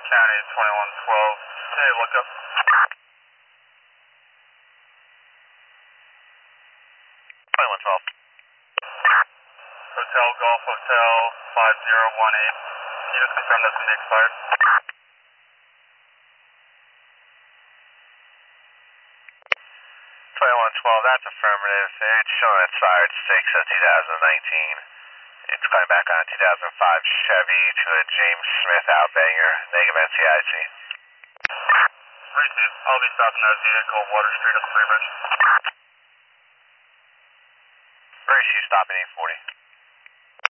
County 2112. Hey, look up. 2112. Hotel Golf Hotel 5018. Can you just confirm that's been expired? 2112, that's affirmative. It's showing expired 6 of 2019. It's coming back on a 2005 Chevy to a James Smith Outbanger, negative NCIC. Receive. I'll be stopping that vehicle, Water Street up the Freebridge. Where is she stopping 840?